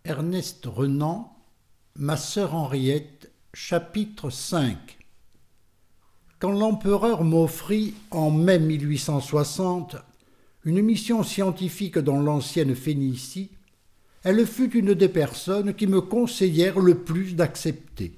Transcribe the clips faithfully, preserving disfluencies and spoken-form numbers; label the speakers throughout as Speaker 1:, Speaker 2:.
Speaker 1: Ernest Renan, Ma sœur Henriette, chapitre cinq. Quand l'empereur m'offrit, en mai mille huit cent soixante, une mission scientifique dans l'ancienne Phénicie, elle fut une des personnes qui me conseillèrent le plus d'accepter.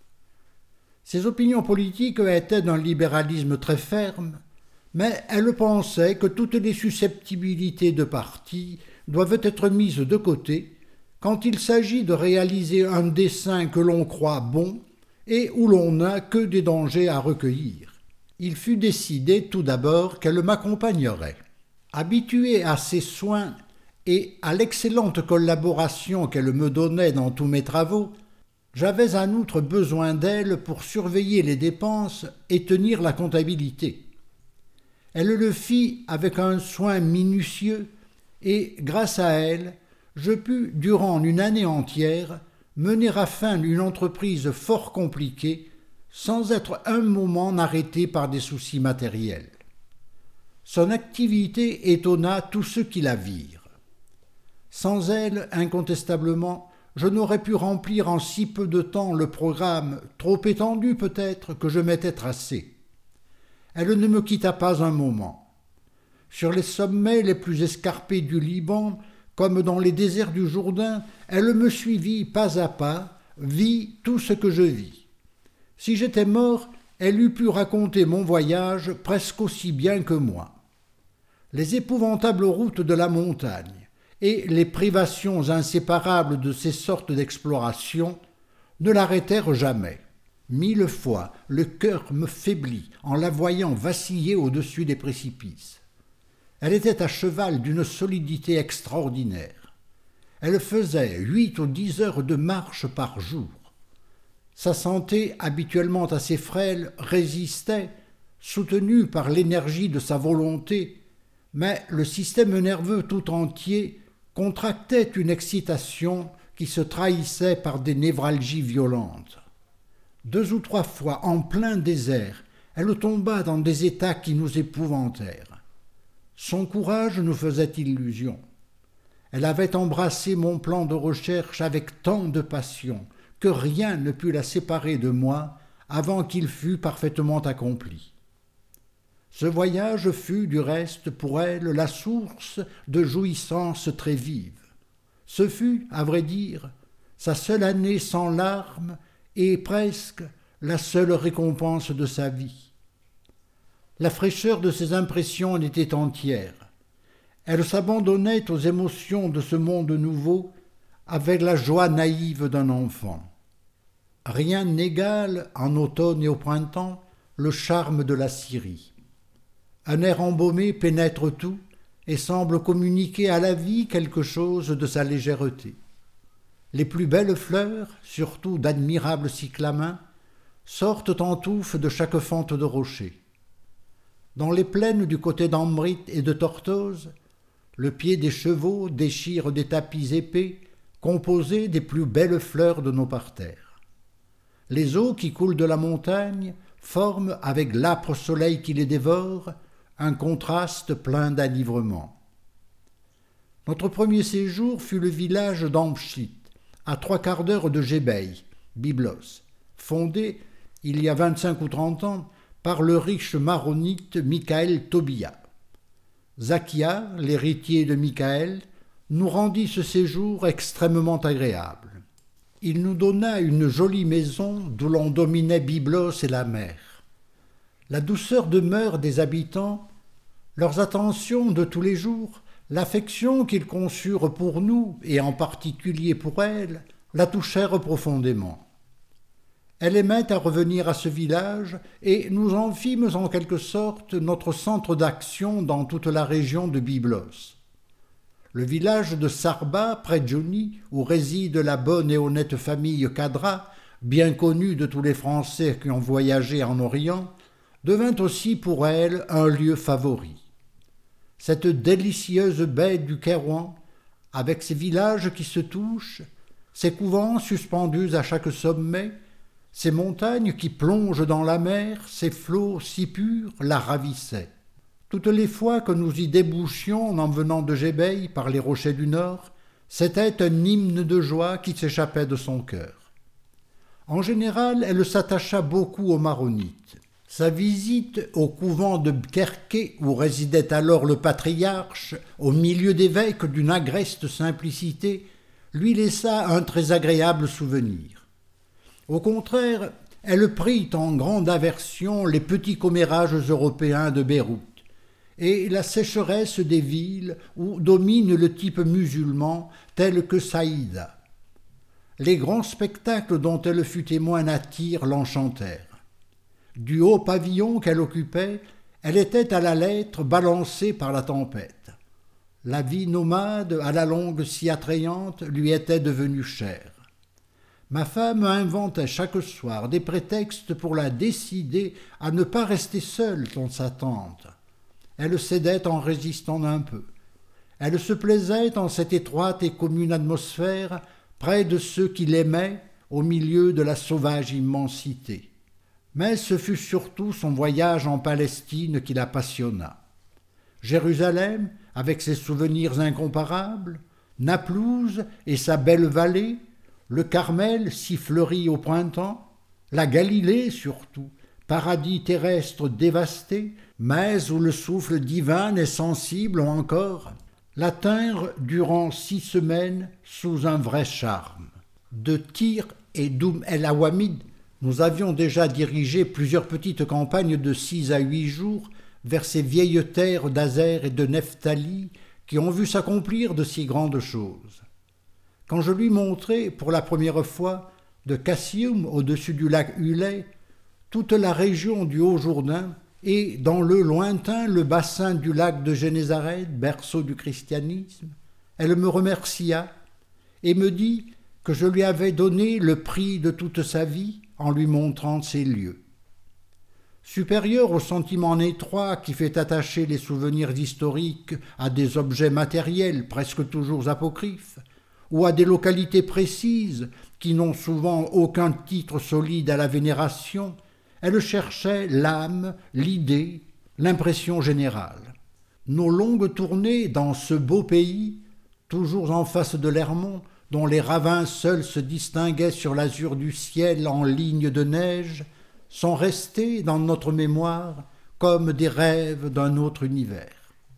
Speaker 1: Ses opinions politiques étaient d'un libéralisme très ferme, mais elle pensait que toutes les susceptibilités de parti doivent être mises de côté quand il s'agit de réaliser un dessein que l'on croit bon et où l'on n'a que des dangers à recueillir. Il fut décidé tout d'abord qu'elle m'accompagnerait. Habituée à ses soins et à l'excellente collaboration qu'elle me donnait dans tous mes travaux, j'avais en outre besoin d'elle pour surveiller les dépenses et tenir la comptabilité. Elle le fit avec un soin minutieux et, grâce à elle, je pus, durant une année entière, mener à fin une entreprise fort compliquée sans être un moment arrêté par des soucis matériels. Son activité étonna tous ceux qui la virent. Sans elle, incontestablement, je n'aurais pu remplir en si peu de temps le programme, trop étendu peut-être, que je m'étais tracé. Elle ne me quitta pas un moment. Sur les sommets les plus escarpés du Liban, comme dans les déserts du Jourdain, elle me suivit pas à pas, vit tout ce que je vis. Si j'étais mort, elle eût pu raconter mon voyage presque aussi bien que moi. Les épouvantables routes de la montagne et les privations inséparables de ces sortes d'explorations ne l'arrêtèrent jamais. Mille fois, le cœur me faiblit en la voyant vaciller au-dessus des précipices. Elle était à cheval d'une solidité extraordinaire. Elle faisait huit ou dix heures de marche par jour. Sa santé, habituellement assez frêle, résistait, soutenue par l'énergie de sa volonté, mais le système nerveux tout entier contractait une excitation qui se trahissait par des névralgies violentes. Deux ou trois fois, en plein désert, elle tomba dans des états qui nous épouvantèrent. Son courage nous faisait illusion. Elle avait embrassé mon plan de recherche avec tant de passion que rien ne put la séparer de moi avant qu'il fût parfaitement accompli. Ce voyage fut, du reste, pour elle, la source de jouissances très vives. Ce fut, à vrai dire, sa seule année sans larmes et presque la seule récompense de sa vie. La fraîcheur de ses impressions en était entière. Elle s'abandonnait aux émotions de ce monde nouveau avec la joie naïve d'un enfant. Rien n'égale, en automne et au printemps, le charme de la Syrie. Un air embaumé pénètre tout et semble communiquer à la vie quelque chose de sa légèreté. Les plus belles fleurs, surtout d'admirables cyclamens, sortent en touffes de chaque fente de rocher. Dans les plaines du côté d'Ambrit et de Tortosa, le pied des chevaux déchire des tapis épais composés des plus belles fleurs de nos parterres. Les eaux qui coulent de la montagne forment, avec l'âpre soleil qui les dévore, un contraste plein d'enivrement. Notre premier séjour fut le village d'Amchit, à trois quarts d'heure de Jébèil, Byblos, fondé, il y a vingt-cinq ou trente ans, par le riche maronite Michael Tobia. Zakia, l'héritier de Michael, nous rendit ce séjour extrêmement agréable. Il nous donna une jolie maison d'où l'on dominait Byblos et la mer. La douceur de mœurs des habitants, leurs attentions de tous les jours, l'affection qu'ils conçurent pour nous, et en particulier pour elle, la touchèrent profondément. Elle aimait à revenir à ce village et nous en fîmes en quelque sorte notre centre d'action dans toute la région de Byblos. Le village de Sarba, près de Jouni, où réside la bonne et honnête famille Kadra, bien connue de tous les Français qui ont voyagé en Orient, devint aussi pour elle un lieu favori. Cette délicieuse baie du Kairouan, avec ses villages qui se touchent, ses couvents suspendus à chaque sommet, ces montagnes qui plongent dans la mer, ces flots si purs, la ravissaient. Toutes les fois que nous y débouchions en venant de Jébèil par les rochers du nord, C'était un hymne de joie qui s'échappait de son cœur. En général, elle s'attacha beaucoup aux maronites. Sa visite au couvent de Bkerké, où résidait alors le patriarche, au milieu d'évêques d'une agreste simplicité, lui laissa un très agréable souvenir. Au contraire, elle prit en grande aversion les petits commérages européens de Beyrouth et la sécheresse des villes où domine le type musulman tel que Saïda. Les grands spectacles dont elle fut témoin nature l'enchantèrent. Du haut pavillon qu'elle occupait, elle était à la lettre balancée par la tempête. La vie nomade, à la longue si attrayante, lui était devenue chère. Ma femme inventait chaque soir des prétextes pour la décider à ne pas rester seule dans sa tente. Elle cédait en résistant un peu. Elle se plaisait en cette étroite et commune atmosphère, près de ceux qui l'aimaient, au milieu de la sauvage immensité. Mais ce fut surtout son voyage en Palestine qui la passionna. Jérusalem, avec ses souvenirs incomparables, Naplouse et sa belle vallée, le Carmel si fleuri au printemps, la Galilée surtout, paradis terrestre dévasté, mais où le souffle divin est sensible encore, la tinrent durant six semaines sous un vrai charme. De Tyr et d'Oum el-Awamid, nous avions déjà dirigé plusieurs petites campagnes de six à huit jours vers ces vieilles terres d'Azer et de Nephtali qui ont vu s'accomplir de si grandes choses. Quand je lui montrai pour la première fois, de Kassioum au-dessus du lac Hulay, toute la région du Haut-Jourdain et, dans le lointain, le bassin du lac de Génézareth, berceau du christianisme, elle me remercia et me dit que je lui avais donné le prix de toute sa vie en lui montrant ces lieux. Supérieur au sentiment étroit qui fait attacher les souvenirs historiques à des objets matériels presque toujours apocryphes, ou à des localités précises qui n'ont souvent aucun titre solide à la vénération, elle cherchait l'âme, l'idée, l'impression générale. Nos longues tournées dans ce beau pays, toujours en face de l'Hermont, dont les ravins seuls se distinguaient sur l'azur du ciel en lignes de neige, sont restés dans notre mémoire comme des rêves d'un autre univers.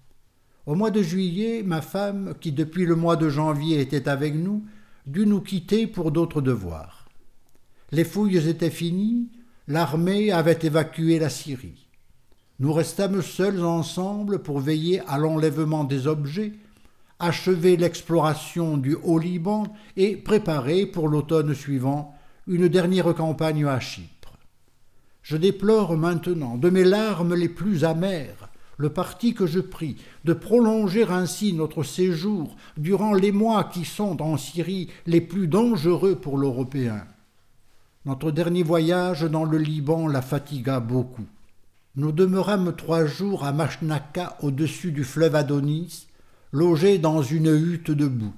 Speaker 1: Au mois de juillet, ma femme, qui depuis le mois de janvier était avec nous, dut nous quitter pour d'autres devoirs. Les fouilles étaient finies, l'armée avait évacué la Syrie. Nous restâmes seuls ensemble pour veiller à l'enlèvement des objets, achever l'exploration du Haut-Liban et préparer pour l'automne suivant une dernière campagne à Chypre. Je déplore maintenant, de mes larmes les plus amères, le parti que je pris de prolonger ainsi notre séjour durant les mois qui sont en Syrie les plus dangereux pour l'Européen. Notre dernier voyage dans le Liban la fatigua beaucoup. Nous demeurâmes trois jours à Machnaka au-dessus du fleuve Adonis, logés dans une hutte de boue.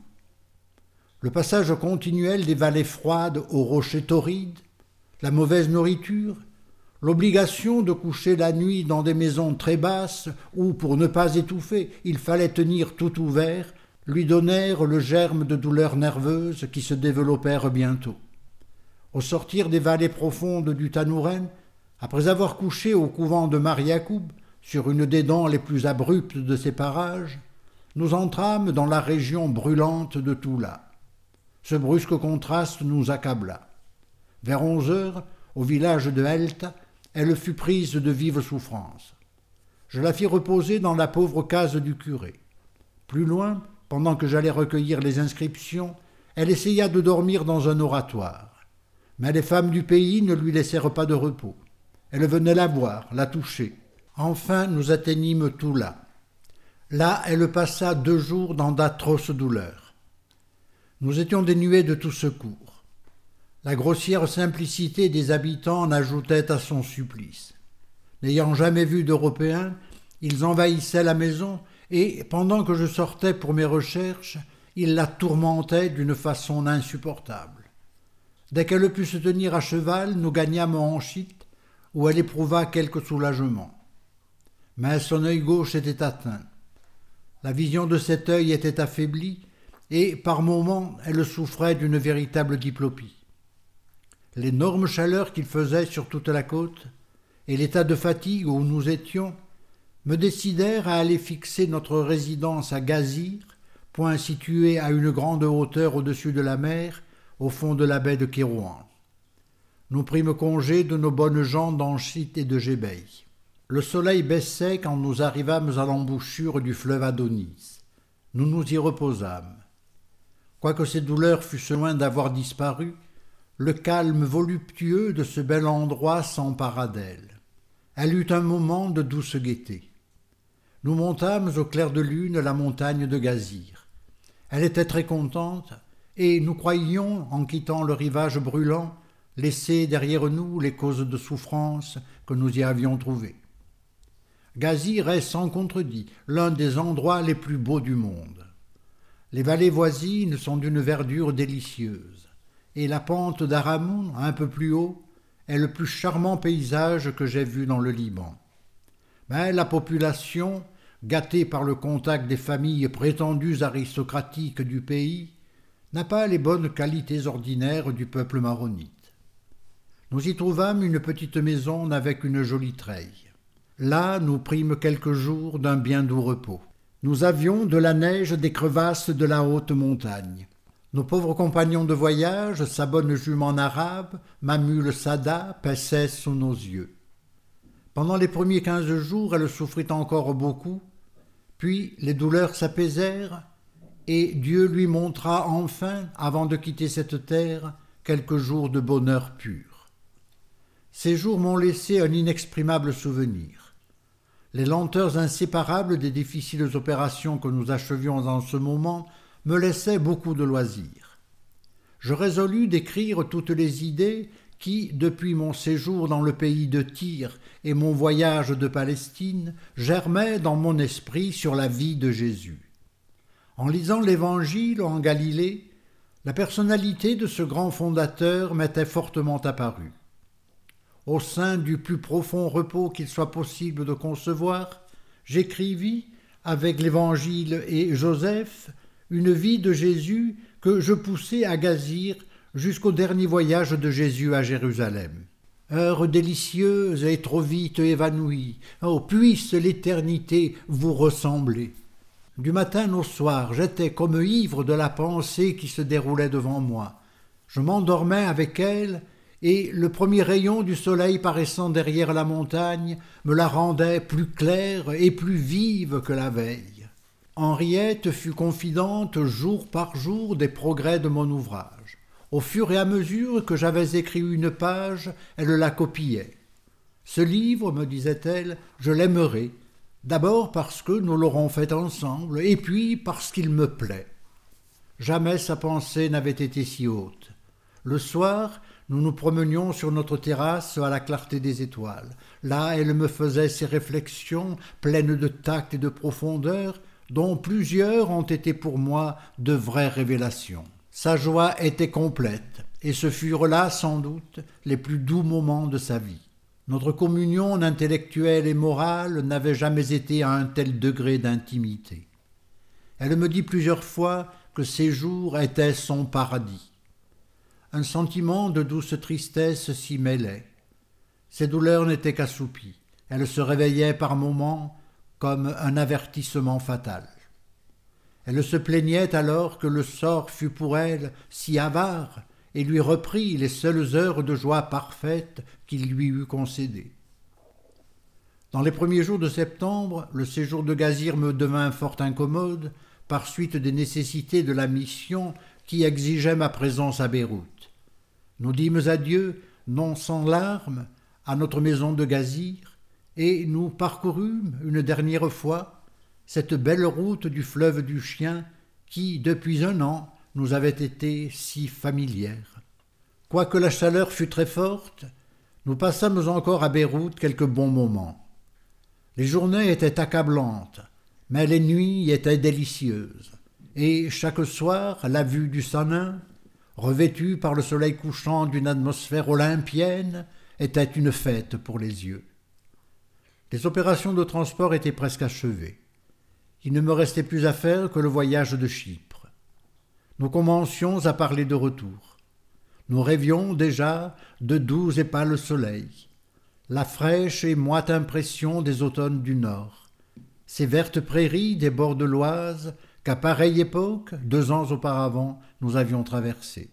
Speaker 1: Le passage continuel des vallées froides aux rochers torrides, la mauvaise nourriture, l'obligation de coucher la nuit dans des maisons très basses où, pour ne pas étouffer, il fallait tenir tout ouvert, lui donnèrent le germe de douleurs nerveuses qui se développèrent bientôt. Au sortir des vallées profondes du Tanouren, après avoir couché au couvent de Mar Yacoub, sur une des dents les plus abruptes de ces parages, nous entrâmes dans la région brûlante de Toula. Ce brusque contraste nous accabla. Vers onze heures, au village de Helta, elle fut prise de vives souffrances. Je la fis reposer dans la pauvre case du curé. Plus loin, pendant que j'allais recueillir les inscriptions, elle essaya de dormir dans un oratoire. Mais les femmes du pays ne lui laissèrent pas de repos. Elles venaient la voir, la toucher. Enfin, nous atteignîmes Toula. Là, elle passa deux jours dans d'atroces douleurs. Nous étions dénués de tout secours. La grossière simplicité des habitants en ajoutait à son supplice. N'ayant jamais vu d'Européens, ils envahissaient la maison et, pendant que je sortais pour mes recherches, ils la tourmentaient d'une façon insupportable. Dès qu'elle put se tenir à cheval, nous gagnâmes Anchit, où elle éprouva quelque soulagement. Mais son œil gauche était atteint. La vision de cet œil était affaiblie, et par moments elle souffrait d'une véritable diplopie. L'énorme chaleur qu'il faisait sur toute la côte et l'état de fatigue où nous étions me décidèrent à aller fixer notre résidence à Gazir, point situé à une grande hauteur au-dessus de la mer, au fond de la baie de Kérouan. Nous prîmes congé de nos bonnes gens d'Anchit et de Gébeil. Le soleil baissait quand nous arrivâmes à l'embouchure du fleuve Adonis. Nous nous y reposâmes. Quoique ces douleurs fussent loin d'avoir disparu, le calme voluptueux de ce bel endroit s'empara d'elle. Elle eut un moment de douce gaieté. Nous montâmes au clair de lune la montagne de Gazir. Elle était très contente, et nous croyions, en quittant le rivage brûlant, laisser derrière nous les causes de souffrance que nous y avions trouvées. Gazir est sans contredit l'un des endroits les plus beaux du monde. Les vallées voisines sont d'une verdure délicieuse, et la pente d'Aramoun, un peu plus haut, est le plus charmant paysage que j'aie vu dans le Liban. Mais la population, gâtée par le contact des familles prétendues aristocratiques du pays, n'a pas les bonnes qualités ordinaires du peuple maronite. Nous y trouvâmes une petite maison avec une jolie treille. Là, nous prîmes quelques jours d'un bien doux repos. Nous avions de la neige des crevasses de la haute montagne. Nos pauvres compagnons de voyage, sa bonne jument arabe, ma mule Sada, paissaient sous nos yeux. Pendant les premiers quinze jours, elle souffrit encore beaucoup, puis les douleurs s'apaisèrent, et Dieu lui montra enfin, avant de quitter cette terre, quelques jours de bonheur pur. Ces jours m'ont laissé un inexprimable souvenir. Les lenteurs inséparables des difficiles opérations que nous achevions en ce moment me laissaient beaucoup de loisirs. Je résolus d'écrire toutes les idées qui, depuis mon séjour dans le pays de Tyr et mon voyage de Palestine, germaient dans mon esprit sur la vie de Jésus. En lisant l'Évangile en Galilée, la personnalité de ce grand fondateur m'était fortement apparue. Au sein du plus profond repos qu'il soit possible de concevoir, j'écrivis, avec l'Évangile et Joseph, une vie de Jésus que je poussai à Gazir jusqu'au dernier voyage de Jésus à Jérusalem. Heure délicieuse et trop vite évanouie, oh, puisse l'éternité vous ressembler. Du matin au soir, j'étais comme ivre de la pensée qui se déroulait devant moi. Je m'endormais avec elle, et le premier rayon du soleil paraissant derrière la montagne me la rendait plus claire et plus vive que la veille. Henriette fut confidente jour par jour des progrès de mon ouvrage. Au fur et à mesure que j'avais écrit une page, elle la copiait. Ce livre, me disait-elle, je l'aimerai, d'abord parce que nous l'aurons fait ensemble, et puis parce qu'il me plaît. Jamais sa pensée n'avait été si haute. Le soir, nous nous promenions sur notre terrasse à la clarté des étoiles. Là, elle me faisait ses réflexions pleines de tact et de profondeur, dont plusieurs ont été pour moi de vraies révélations. Sa joie était complète, et ce furent là, sans doute, les plus doux moments de sa vie. Notre communion intellectuelle et morale n'avait jamais été à un tel degré d'intimité. Elle me dit plusieurs fois que ces jours étaient son paradis. Un sentiment de douce tristesse s'y mêlait. Ses douleurs n'étaient qu'assoupies. Elle se réveillait par moments comme un avertissement fatal. Elle se plaignait alors que le sort fût pour elle si avare et lui reprit les seules heures de joie parfaite qu'il lui eût concédées. Dans les premiers jours de septembre, le séjour de Gazir me devint fort incommode par suite des nécessités de la mission qui exigeait ma présence à Beyrouth. Nous dîmes adieu, non sans larmes, à notre maison de Gazir, et nous parcourûmes une dernière fois cette belle route du fleuve du Chien qui, depuis un an, nous avait été si familière. Quoique la chaleur fût très forte, nous passâmes encore à Beyrouth quelques bons moments. Les journées étaient accablantes, mais les nuits étaient délicieuses, et chaque soir, la vue du Sannin, revêtue par le soleil couchant d'une atmosphère olympienne, était une fête pour les yeux. Les opérations de transport étaient presque achevées. Il ne me restait plus à faire que le voyage de Chypre. nous commencions à parler de retour. Nous rêvions déjà de doux et pâles soleils, la fraîche et moite impression des automnes du Nord, ces vertes prairies des bords de l'Oise qu'à pareille époque, deux ans auparavant, nous avions traversées.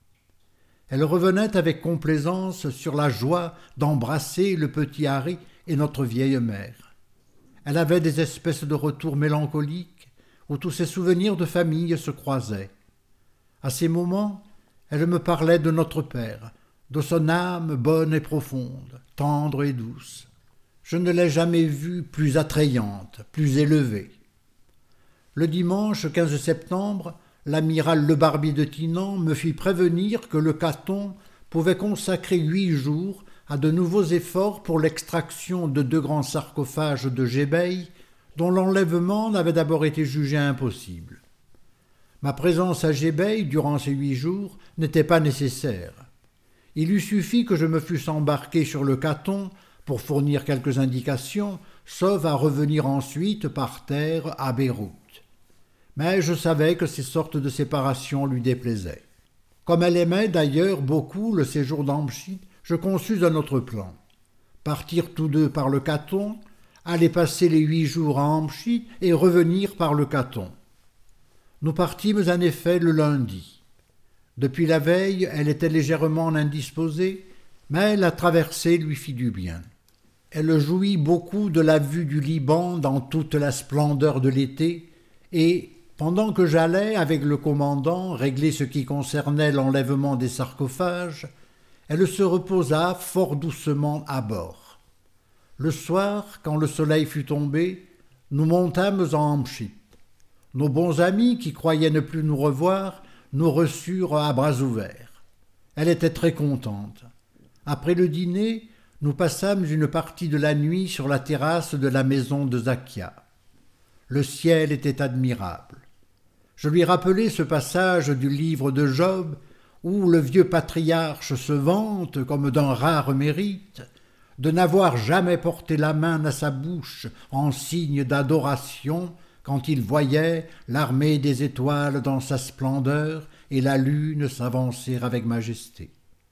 Speaker 1: Elle revenait avec complaisance sur la joie d'embrasser le petit Harry et notre vieille mère. Elle avait des espèces de retours mélancoliques où tous ses souvenirs de famille se croisaient. À ces moments, elle me parlait de notre père, de son âme bonne et profonde, tendre et douce. Je ne l'ai jamais vue plus attrayante, plus élevée. Le dimanche quinze septembre, l'amiral Le Barbier de Thinan me fit prévenir que le Caton pouvait consacrer huit jours à de nouveaux efforts pour l'extraction de deux grands sarcophages de Gébeil, dont l'enlèvement n'avait d'abord été jugé impossible. Ma présence à Gébeil durant ces huit jours n'était pas nécessaire. Il eût suffi que je me fusse embarqué sur le Caton pour fournir quelques indications, sauf à revenir ensuite par terre à Beyrouth. Mais je savais que ces sortes de séparations lui déplaisaient. Comme elle aimait d'ailleurs beaucoup le séjour d'Amchit, je conçus un autre plan. Partir tous deux par le Caton, aller passer les huit jours à Amchit et revenir par le Caton. Nous partîmes en effet le lundi. Depuis la veille, elle était légèrement indisposée, mais la traversée lui fit du bien. Elle jouit beaucoup de la vue du Liban dans toute la splendeur de l'été, et, pendant que j'allais, avec le commandant, régler ce qui concernait l'enlèvement des sarcophages, elle se reposa fort doucement à bord. Le soir, quand le soleil fut tombé, nous montâmes en Amchit. Nos bons amis, qui croyaient ne plus nous revoir, nous reçurent à bras ouverts. Elle était très contente. Après le dîner, nous passâmes une partie de la nuit sur la terrasse de la maison de Zakia. Le ciel était admirable. Je lui rappelai ce passage du livre de Job où le vieux patriarche se vante, comme d'un rare mérite, de n'avoir jamais porté la main à sa bouche en signe d'adoration quand il voyait l'armée des étoiles dans sa splendeur et la lune s'avancer avec majesté.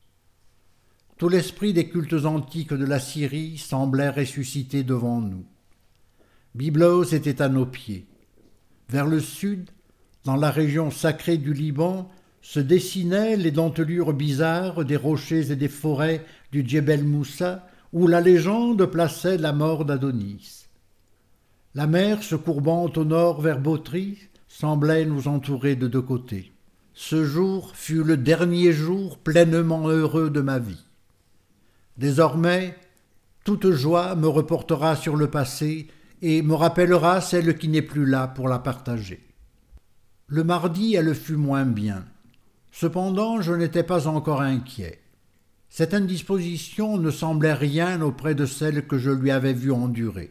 Speaker 1: Tout l'esprit des cultes antiques de la Syrie semblait ressusciter devant nous. Byblos était à nos pieds. Vers le sud, dans la région sacrée du Liban, se dessinaient les dentelures bizarres des rochers et des forêts du Djebel Moussa, où la légende plaçait la mort d'Adonis. La mer, se courbant au nord vers Botry, semblait nous entourer de deux côtés. Ce jour fut le dernier jour pleinement heureux de ma vie. Désormais, toute joie me reportera sur le passé et me rappellera celle qui n'est plus là pour la partager. Le mardi, elle fut moins bien. Cependant, je n'étais pas encore inquiet. Cette indisposition ne semblait rien auprès de celle que je lui avais vue endurer.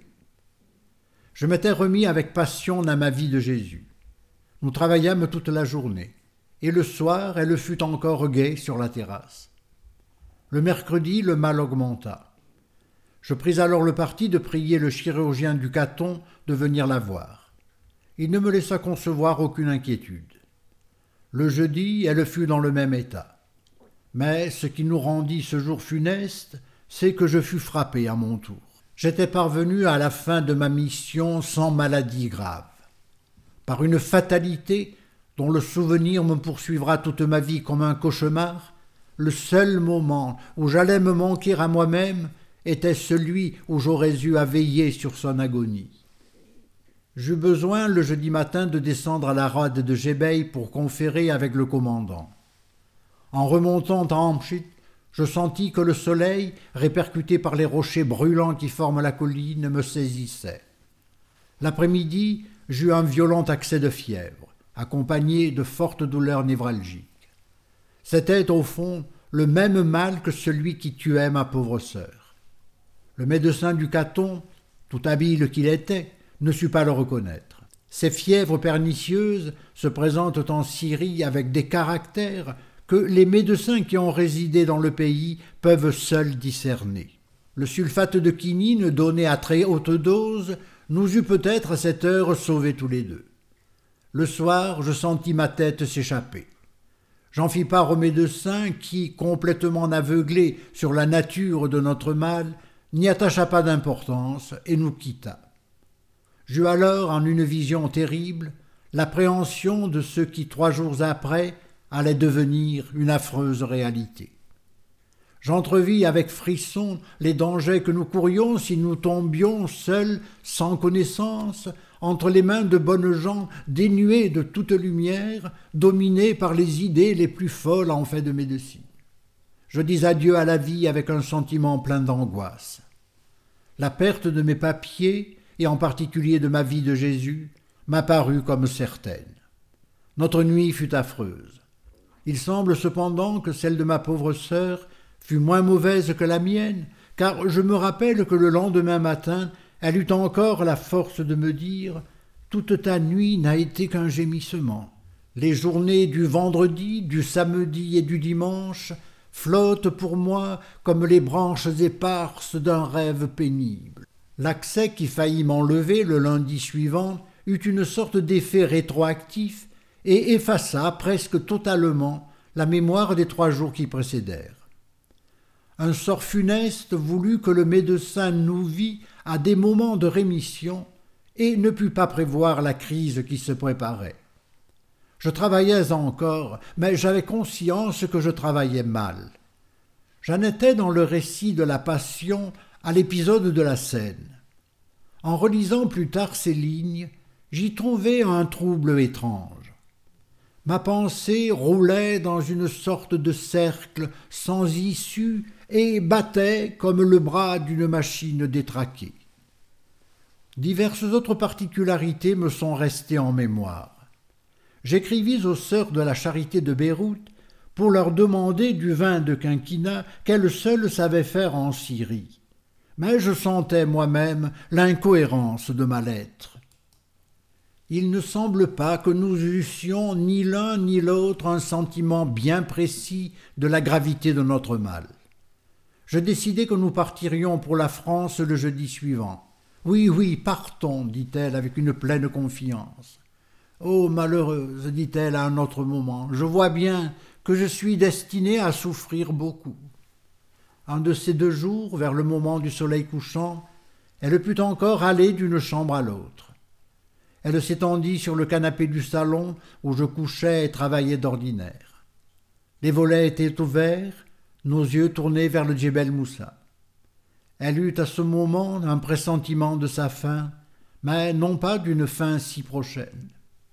Speaker 1: Je m'étais remis avec passion à ma vie de Jésus. Nous travaillâmes toute la journée, et le soir, elle fut encore gaie sur la terrasse. Le mercredi, le mal augmenta. Je pris alors le parti de prier le chirurgien du Caton de venir la voir. Il ne me laissa concevoir aucune inquiétude. Le jeudi, elle fut dans le même état. Mais ce qui nous rendit ce jour funeste, c'est que je fus frappé à mon tour. J'étais parvenu à la fin de ma mission sans maladie grave. Par une fatalité dont le souvenir me poursuivra toute ma vie comme un cauchemar, le seul moment où j'allais me manquer à moi-même était celui où j'aurais eu à veiller sur son agonie. J'eus besoin le jeudi matin de descendre à la rade de Gébeil pour conférer avec le commandant. En remontant à Amchit, je sentis que le soleil, répercuté par les rochers brûlants qui forment la colline, me saisissait. L'après-midi, j'eus un violent accès de fièvre, accompagné de fortes douleurs névralgiques. C'était, au fond, le même mal que celui qui tuait ma pauvre sœur. Le médecin du Caton, tout habile qu'il était, ne sut pas le reconnaître. Ces fièvres pernicieuses se présentent en Syrie avec des caractères que les médecins qui ont résidé dans le pays peuvent seuls discerner. Le sulfate de quinine donné à très haute dose nous eût peut-être à cette heure sauvés tous les deux. Le soir, je sentis ma tête s'échapper. J'en fis part au médecin qui, complètement aveuglé sur la nature de notre mal, n'y attacha pas d'importance et nous quitta. J'eus alors, en une vision terrible, l'appréhension de ce qui, trois jours après, allait devenir une affreuse réalité. J'entrevis avec frisson les dangers que nous courions si nous tombions seuls, sans connaissance, entre les mains de bonnes gens dénués de toute lumière, dominés par les idées les plus folles en fait de médecine. Je dis adieu à la vie avec un sentiment plein d'angoisse. La perte de mes papiers, et en particulier de ma vie de Jésus, m'apparut comme certaine. Notre nuit fut affreuse. Il semble cependant que celle de ma pauvre sœur fut moins mauvaise que la mienne, car je me rappelle que le lendemain matin, elle eut encore la force de me dire « Toute ta nuit n'a été qu'un gémissement. Les journées du vendredi, du samedi et du dimanche flottent pour moi comme les branches éparses d'un rêve pénible. » L'accès qui faillit m'enlever le lundi suivant eut une sorte d'effet rétroactif et effaça presque totalement la mémoire des trois jours qui précédèrent. Un sort funeste voulut que le médecin nous vît à des moments de rémission et ne put pas prévoir la crise qui se préparait. Je travaillais encore, mais j'avais conscience que je travaillais mal. J'en étais dans le récit de la Passion à l'épisode de la scène. En relisant plus tard ces lignes, j'y trouvais un trouble étrange. Ma pensée roulait dans une sorte de cercle sans issue et battait comme le bras d'une machine détraquée. Diverses autres particularités me sont restées en mémoire. J'écrivis aux sœurs de la Charité de Beyrouth pour leur demander du vin de quinquina qu'elles seules savaient faire en Syrie. Mais je sentais moi-même l'incohérence de ma lettre. Il ne semble pas que nous eussions ni l'un ni l'autre un sentiment bien précis de la gravité de notre mal. Je décidai que nous partirions pour la France le jeudi suivant. « Oui, oui, partons, dit-elle avec une pleine confiance. « Oh, malheureuse, dit-elle à un autre moment, je vois bien que je suis destinée à souffrir beaucoup. » Un de ces deux jours, vers le moment du soleil couchant, elle put encore aller d'une chambre à l'autre. Elle s'étendit sur le canapé du salon où je couchais et travaillais d'ordinaire. Les volets étaient ouverts, nos yeux tournés vers le Djebel Moussa. Elle eut à ce moment un pressentiment de sa fin, mais non pas d'une fin si prochaine.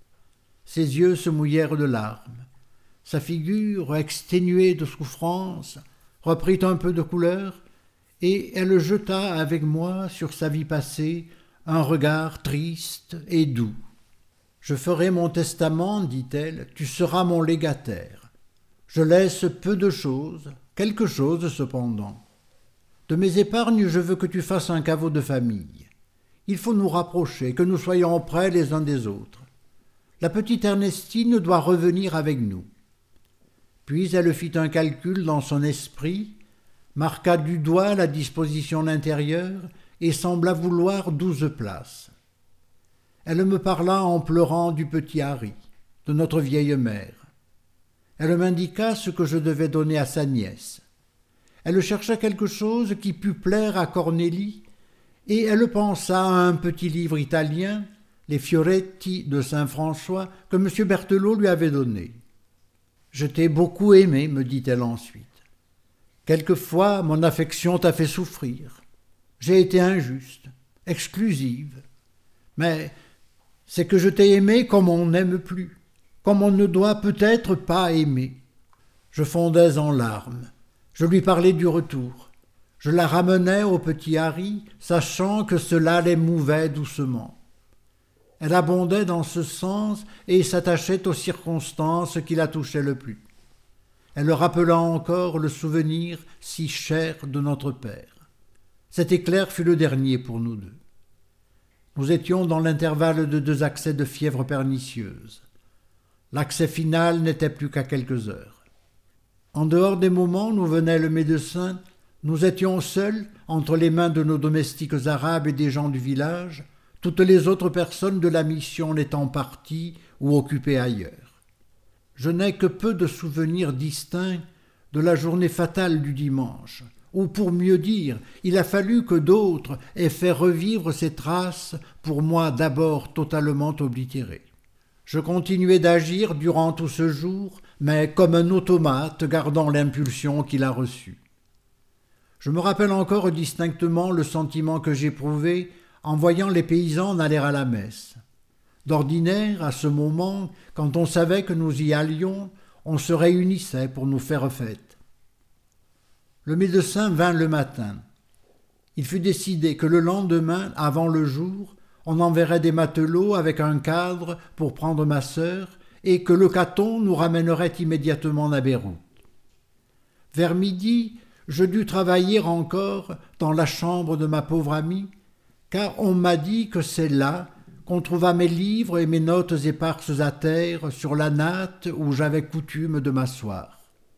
Speaker 1: Ses yeux se mouillèrent de larmes. Sa figure, exténuée de souffrance, reprit un peu de couleur, et elle jeta avec moi sur sa vie passée un regard triste et doux. « Je ferai mon testament, dit-elle, tu seras mon légataire. Je laisse peu de choses, quelque chose cependant. De mes épargnes, je veux que tu fasses un caveau de famille. Il faut nous rapprocher, que nous soyons près les uns des autres. La petite Ernestine doit revenir avec nous. » Puis elle fit un calcul dans son esprit, marqua du doigt la disposition intérieure et sembla vouloir douze places. Elle me parla en pleurant du petit Harry, de notre vieille mère. Elle m'indiqua ce que je devais donner à sa nièce. Elle chercha quelque chose qui pût plaire à Cornélie, et elle pensa à un petit livre italien, les Fioretti de saint François, que M. Berthelot lui avait donné. « Je t'ai beaucoup aimé, me dit-elle ensuite. Quelquefois, mon affection t'a fait souffrir. J'ai été injuste, exclusive. Mais c'est que je t'ai aimé comme on n'aime plus, comme on ne doit peut-être pas aimer. » Je fondais en larmes. Je lui parlais du retour. Je la ramenais au petit Harry, sachant que cela l'émouvait doucement. Elle abondait dans ce sens et s'attachait aux circonstances qui la touchaient le plus. Elle rappela encore le souvenir si cher de notre père. Cet éclair fut le dernier pour nous deux. Nous étions dans l'intervalle de deux accès de fièvre pernicieuse. L'accès final n'était plus qu'à quelques heures. En dehors des moments où venait le médecin, nous étions seuls, entre les mains de nos domestiques arabes et des gens du village, toutes les autres personnes de la mission n'étant parties ou occupées ailleurs. Je n'ai que peu de souvenirs distincts de la journée fatale du dimanche, ou pour mieux dire, il a fallu que d'autres aient fait revivre ces traces, pour moi d'abord totalement oblitérées. Je continuai d'agir durant tout ce jour, mais comme un automate gardant l'impulsion qu'il a reçue. Je me rappelle encore distinctement le sentiment que j'éprouvais en voyant les paysans aller à la messe. D'ordinaire, à ce moment, quand on savait que nous y allions, on se réunissait pour nous faire fête. Le médecin vint le matin. Il fut décidé que le lendemain, avant le jour, on enverrait des matelots avec un cadre pour prendre ma sœur et que le caton nous ramènerait immédiatement à Beyrouth. Vers midi, je dus travailler encore dans la chambre de ma pauvre amie, car on m'a dit que c'est là qu'on trouva mes livres et mes notes éparses à terre sur la natte où j'avais coutume de m'asseoir.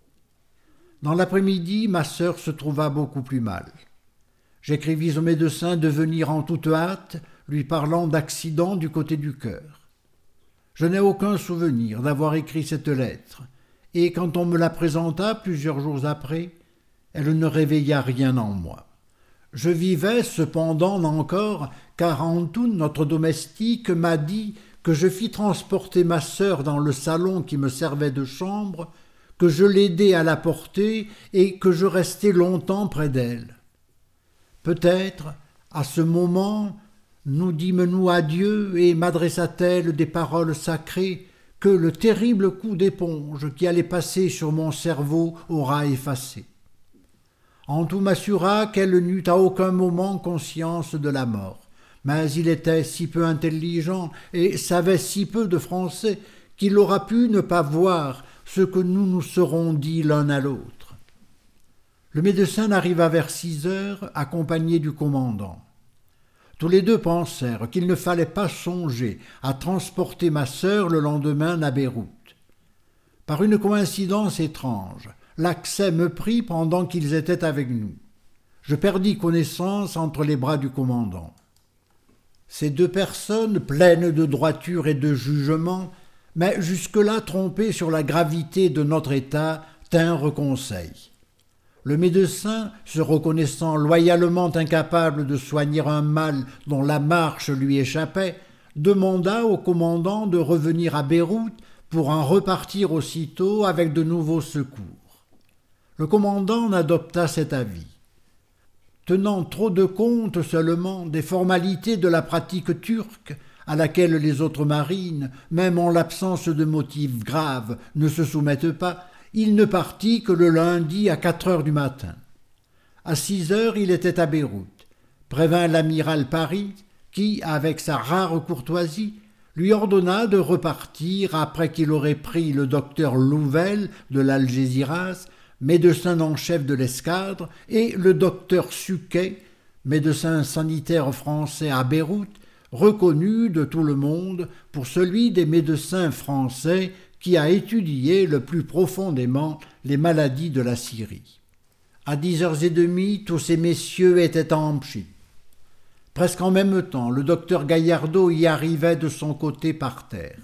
Speaker 1: Dans l'après-midi, ma sœur se trouva beaucoup plus mal. J'écrivis au médecin de venir en toute hâte, lui parlant d'accident du côté du cœur. Je n'ai aucun souvenir d'avoir écrit cette lettre, et quand on me la présenta plusieurs jours après, elle ne réveilla rien en moi. Je vivais cependant encore, car Antoun, notre domestique, m'a dit que je fis transporter ma sœur dans le salon qui me servait de chambre, que je l'aidai à la porter et que je restai longtemps près d'elle. Peut-être, à ce moment, nous dîmes-nous adieu et m'adressa-t-elle des paroles sacrées que le terrible coup d'éponge qui allait passer sur mon cerveau aura effacé. Antou m'assura qu'elle n'eut à aucun moment conscience de la mort, mais il était si peu intelligent et savait si peu de français qu'il aura pu ne pas voir ce que nous nous serons dit l'un à l'autre. Le médecin arriva vers six heures, accompagné du commandant. Tous les deux pensèrent qu'il ne fallait pas songer à transporter ma sœur le lendemain à Beyrouth. Par une coïncidence étrange, l'accès me prit pendant qu'ils étaient avec nous. Je perdis connaissance entre les bras du commandant. Ces deux personnes, pleines de droiture et de jugement, mais jusque-là trompées sur la gravité de notre état, tinrent conseil. Le médecin, se reconnaissant loyalement incapable de soigner un mal dont la marche lui échappait, demanda au commandant de revenir à Beyrouth pour en repartir aussitôt avec de nouveaux secours. Le commandant adopta cet avis. Tenant trop de compte seulement des formalités de la pratique turque, à laquelle les autres marines, même en l'absence de motifs graves, ne se soumettent pas, il ne partit que le lundi à quatre heures du matin. À six heures, il était à Beyrouth, prévint l'amiral Paris, qui, avec sa rare courtoisie, lui ordonna de repartir après qu'il aurait pris le docteur Louvel de l'Algésiras, médecin en chef de l'escadre, et le docteur Suquet, médecin sanitaire français à Beyrouth, reconnu de tout le monde pour celui des médecins français qui a étudié le plus profondément les maladies de la Syrie. À dix heures trente, tous ces messieurs étaient en Mchit. Presque en même temps, le docteur Gaillardeau y arrivait de son côté par terre.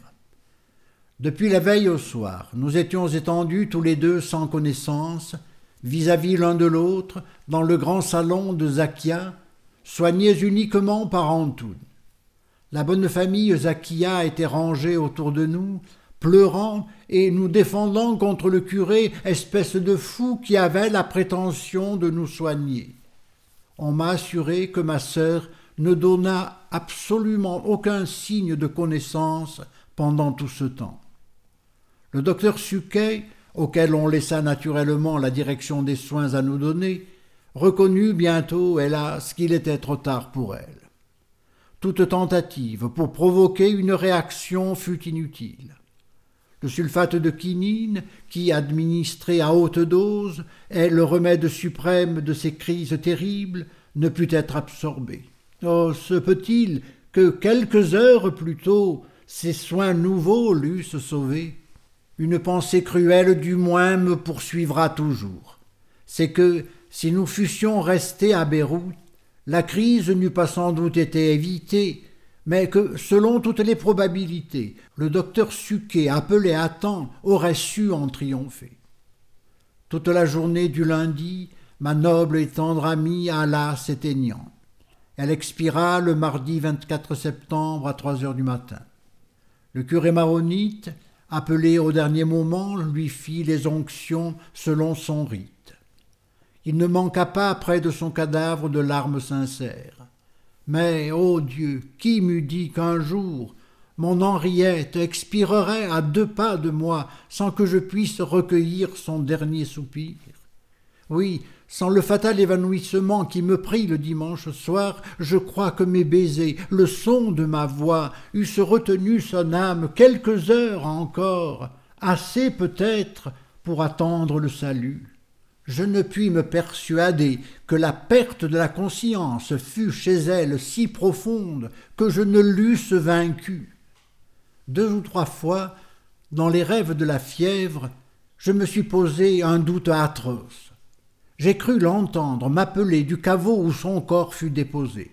Speaker 1: Depuis la veille au soir, nous étions étendus tous les deux sans connaissance, vis-à-vis l'un de l'autre, dans le grand salon de Zakia, soignés uniquement par Antoun. La bonne famille Zakia était rangée autour de nous, pleurant et nous défendant contre le curé, espèce de fou qui avait la prétention de nous soigner. On m'a assuré que ma sœur ne donna absolument aucun signe de connaissance pendant tout ce temps. Le docteur Suquet, auquel on laissa naturellement la direction des soins à nous donner, reconnut bientôt, hélas, qu'il était trop tard pour elle. Toute tentative pour provoquer une réaction fut inutile. Le sulfate de quinine, qui, administré à haute dose, est le remède suprême de ces crises terribles, ne put être absorbé. Oh, se peut-il que quelques heures plus tôt, ces soins nouveaux l'eussent sauvé? Une pensée cruelle du moins me poursuivra toujours. C'est que, si nous fussions restés à Beyrouth, la crise n'eût pas sans doute été évitée, mais que, selon toutes les probabilités, le docteur Suquet, appelé à temps, aurait su en triompher. Toute la journée du lundi, ma noble et tendre amie alla s'éteignant. Elle expira le mardi vingt-quatre septembre à trois heures du matin. Le curé maronite, appelé au dernier moment, lui fit les onctions selon son rite. Il ne manqua pas près de son cadavre de larmes sincères. Mais, ô Dieu, qui m'eût dit qu'un jour mon Henriette expirerait à deux pas de moi sans que je puisse recueillir son dernier soupir? Oui, sans le fatal évanouissement qui me prit le dimanche soir, je crois que mes baisers, le son de ma voix, eussent retenu son âme quelques heures encore, assez peut-être pour attendre le salut. Je ne puis me persuader que la perte de la conscience fût chez elle si profonde que je ne l'eusse vaincue. Deux ou trois fois, dans les rêves de la fièvre, je me suis posé un doute atroce. J'ai cru l'entendre m'appeler du caveau où son corps fut déposé.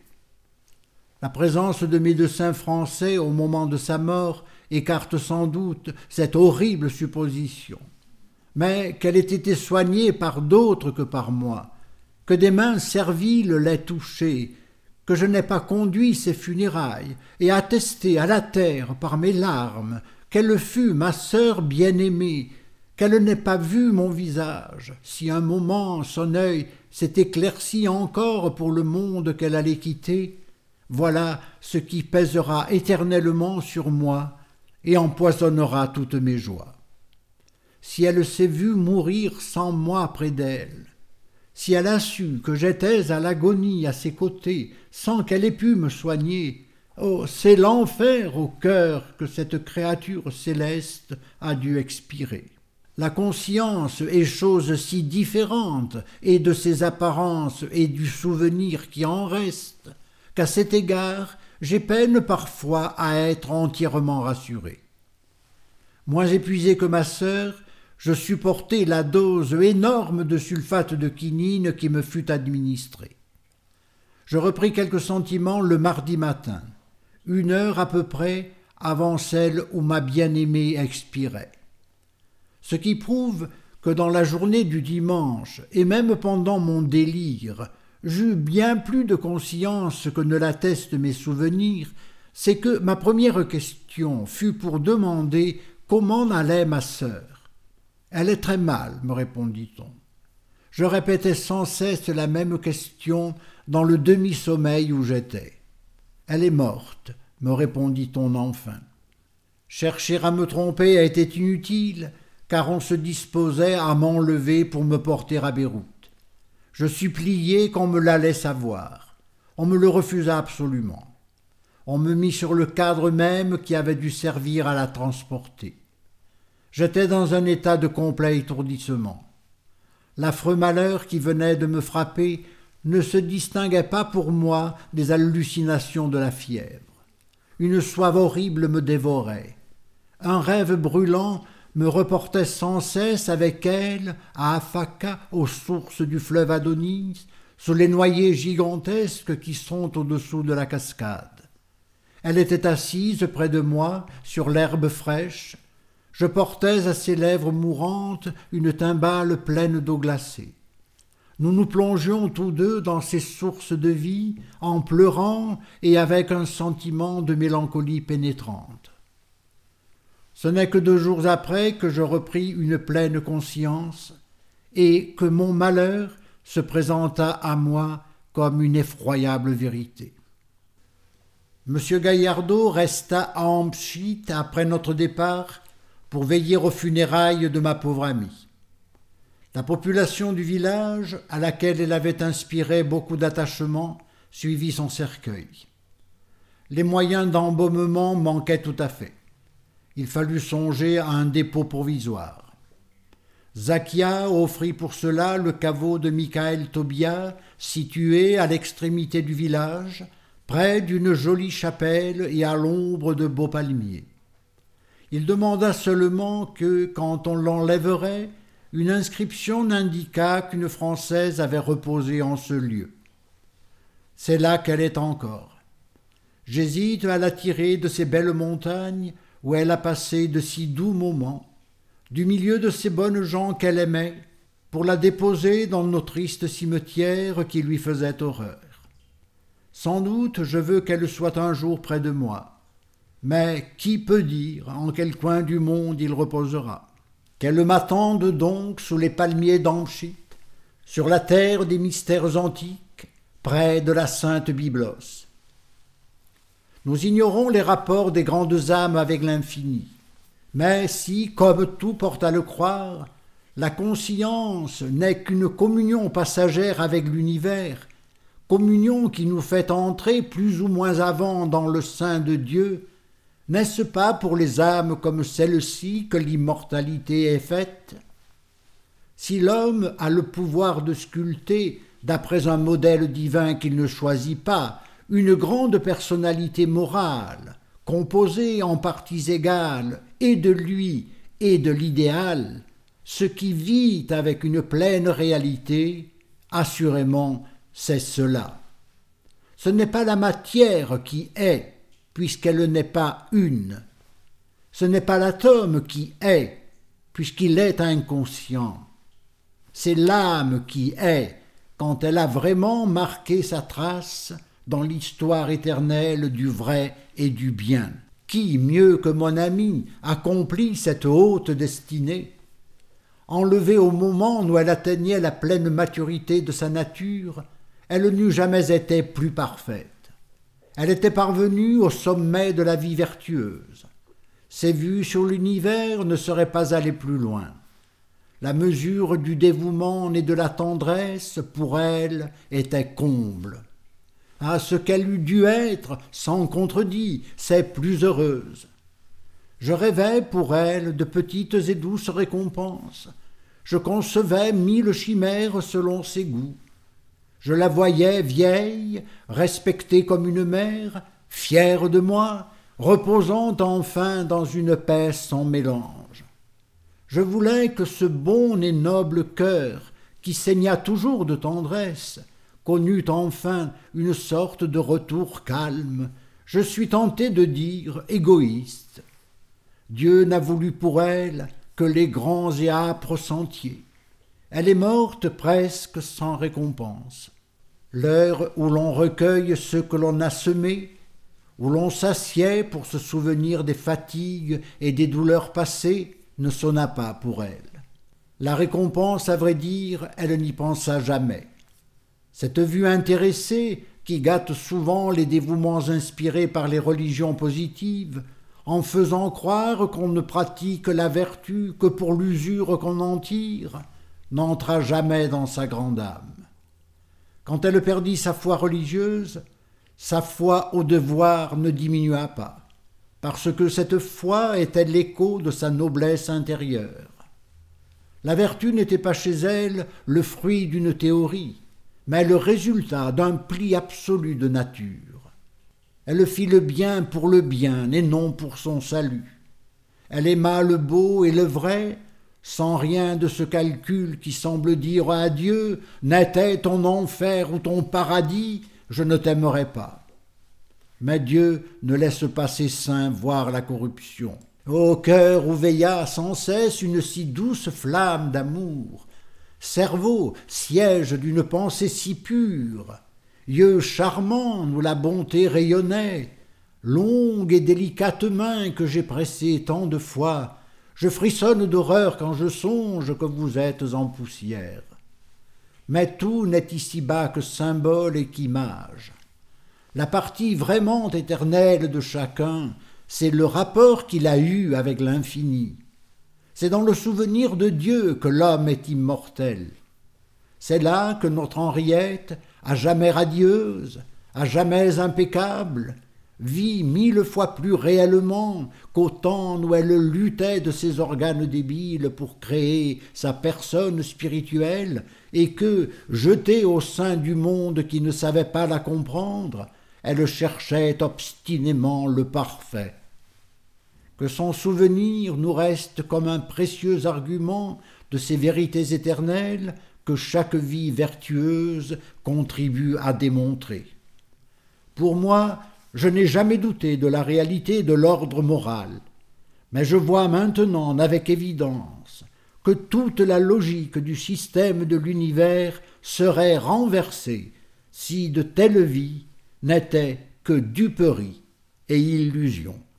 Speaker 1: La présence de médecins français au moment de sa mort écarte sans doute cette horrible supposition. Mais qu'elle ait été soignée par d'autres que par moi, que des mains serviles l'aient touchée, que je n'ai pas conduit ses funérailles et attesté à la terre par mes larmes qu'elle fut ma sœur bien-aimée, qu'elle n'ait pas vu mon visage, si un moment son œil s'est éclairci encore pour le monde qu'elle allait quitter, voilà ce qui pèsera éternellement sur moi et empoisonnera toutes mes joies. Si elle s'est vue mourir sans moi près d'elle, si elle a su que j'étais à l'agonie à ses côtés sans qu'elle ait pu me soigner, oh, c'est l'enfer au cœur que cette créature céleste a dû expirer. La conscience est chose si différente, et de ses apparences et du souvenir qui en reste, qu'à cet égard, j'ai peine parfois à être entièrement rassuré. Moins épuisé que ma sœur, je supportai la dose énorme de sulfate de quinine qui me fut administrée. Je repris quelques sentiments le mardi matin, une heure à peu près avant celle où ma bien-aimée expirait. Ce qui prouve que dans la journée du dimanche, et même pendant mon délire, j'eus bien plus de conscience que ne l'attestent mes souvenirs, c'est que ma première question fut pour demander comment allait ma sœur. « Elle est très mal, me répondit-on. Je répétais sans cesse la même question dans le demi-sommeil où j'étais. « Elle est morte, me répondit-on enfin. Chercher à me tromper était inutile, car on se disposait à m'enlever pour me porter à Beyrouth. Je suppliai qu'on me l'allait savoir. On me le refusa absolument. On me mit sur le cadre même qui avait dû servir à la transporter. J'étais dans un état de complet étourdissement. L'affreux malheur qui venait de me frapper ne se distinguait pas pour moi des hallucinations de la fièvre. Une soif horrible me dévorait. Un rêve brûlant me reportait sans cesse avec elle à Afaka, aux sources du fleuve Adonis, sous les noyers gigantesques qui sont au-dessous de la cascade. Elle était assise près de moi, sur l'herbe fraîche. Je portais à ses lèvres mourantes une timbale pleine d'eau glacée. Nous nous plongions tous deux dans ces sources de vie, en pleurant et avec un sentiment de mélancolie pénétrante. Ce n'est que deux jours après que je repris une pleine conscience et que mon malheur se présenta à moi comme une effroyable vérité. Monsieur Gaillardeau resta à Ampchit après notre départ pour veiller aux funérailles de ma pauvre amie. La population du village, à laquelle elle avait inspiré beaucoup d'attachement, suivit son cercueil. Les moyens d'embaumement manquaient tout à fait. Il fallut songer à un dépôt provisoire. Zakia offrit pour cela le caveau de Michael Tobia, situé à l'extrémité du village, près d'une jolie chapelle et à l'ombre de beaux palmiers. Il demanda seulement que, quand on l'enlèverait, une inscription n'indiquât qu'une Française avait reposé en ce lieu. C'est là qu'elle est encore. J'hésite à la tirer de ces belles montagnes où elle a passé de si doux moments, du milieu de ces bonnes gens qu'elle aimait, pour la déposer dans nos tristes cimetières qui lui faisaient horreur. Sans doute je veux qu'elle soit un jour près de moi, mais qui peut dire en quel coin du monde il reposera? Qu'elle m'attende donc sous les palmiers d'Amschit, sur la terre des mystères antiques, près de la sainte Byblos. Nous ignorons les rapports des grandes âmes avec l'infini, mais si, comme tout porte à le croire, la conscience n'est qu'une communion passagère avec l'univers, communion qui nous fait entrer plus ou moins avant dans le sein de Dieu, n'est-ce pas pour les âmes comme celle-ci que l'immortalité est faite? Si l'homme a le pouvoir de sculpter, d'après un modèle divin qu'il ne choisit pas, une grande personnalité morale, composée en parties égales et de lui et de l'idéal, ce qui vit avec une pleine réalité, assurément c'est cela. Ce n'est pas la matière qui est, puisqu'elle n'est pas une. Ce n'est pas l'atome qui est, puisqu'il est inconscient. C'est l'âme qui est, quand elle a vraiment marqué sa trace dans l'histoire éternelle du vrai et du bien. Qui, mieux que mon ami, accomplit cette haute destinée? Enlevée au moment où elle atteignait la pleine maturité de sa nature, elle n'eût jamais été plus parfaite. Elle était parvenue au sommet de la vie vertueuse. Ses vues sur l'univers ne seraient pas allées plus loin. La mesure du dévouement et de la tendresse, pour elle, était comble. À ce qu'elle eût dû être, sans contredit, c'est plus heureuse. Je rêvais pour elle de petites et douces récompenses. Je concevais mille chimères selon ses goûts. Je la voyais vieille, respectée comme une mère, fière de moi, reposant enfin dans une paix sans mélange. Je voulais que ce bon et noble cœur, qui saigna toujours de tendresse, connût enfin une sorte de retour calme, je suis tenté de dire égoïste. Dieu n'a voulu pour elle que les grands et âpres sentiers. Elle est morte presque sans récompense. L'heure où l'on recueille ce que l'on a semé, où l'on s'assied pour se souvenir des fatigues et des douleurs passées, ne sonna pas pour elle. La récompense, à vrai dire, elle n'y pensa jamais. Cette vue intéressée, qui gâte souvent les dévouements inspirés par les religions positives, en faisant croire qu'on ne pratique la vertu que pour l'usure qu'on en tire, n'entra jamais dans sa grande âme. Quand elle perdit sa foi religieuse, sa foi au devoir ne diminua pas, parce que cette foi était l'écho de sa noblesse intérieure. La vertu n'était pas chez elle le fruit d'une théorie, mais le résultat d'un pli absolu de nature. Elle fit le bien pour le bien et non pour son salut. Elle aima le beau et le vrai, sans rien de ce calcul qui semble dire à Dieu « N'était ton enfer ou ton paradis, je ne t'aimerais pas ». Mais Dieu ne laisse pas ses saints voir la corruption. Ô cœur où veilla sans cesse une si douce flamme d'amour, cerveau, siège d'une pensée si pure, yeux charmants où la bonté rayonnait, longue et délicate main que j'ai pressée tant de fois, je frissonne d'horreur quand je songe que vous êtes en poussière. Mais tout n'est ici-bas que symbole et qu'image. La partie vraiment éternelle de chacun, c'est le rapport qu'il a eu avec l'infini. C'est dans le souvenir de Dieu que l'homme est immortel. C'est là que notre Henriette, à jamais radieuse, à jamais impeccable, vit mille fois plus réellement qu'au temps où elle luttait de ses organes débiles pour créer sa personne spirituelle et que, jetée au sein du monde qui ne savait pas la comprendre, elle cherchait obstinément le parfait. Que son souvenir nous reste comme un précieux argument de ces vérités éternelles que chaque vie vertueuse contribue à démontrer. Pour moi, je n'ai jamais douté de la réalité de l'ordre moral, mais je vois maintenant avec évidence que toute la logique du système de l'univers serait renversée si de telles vies n'étaient que duperie et illusion.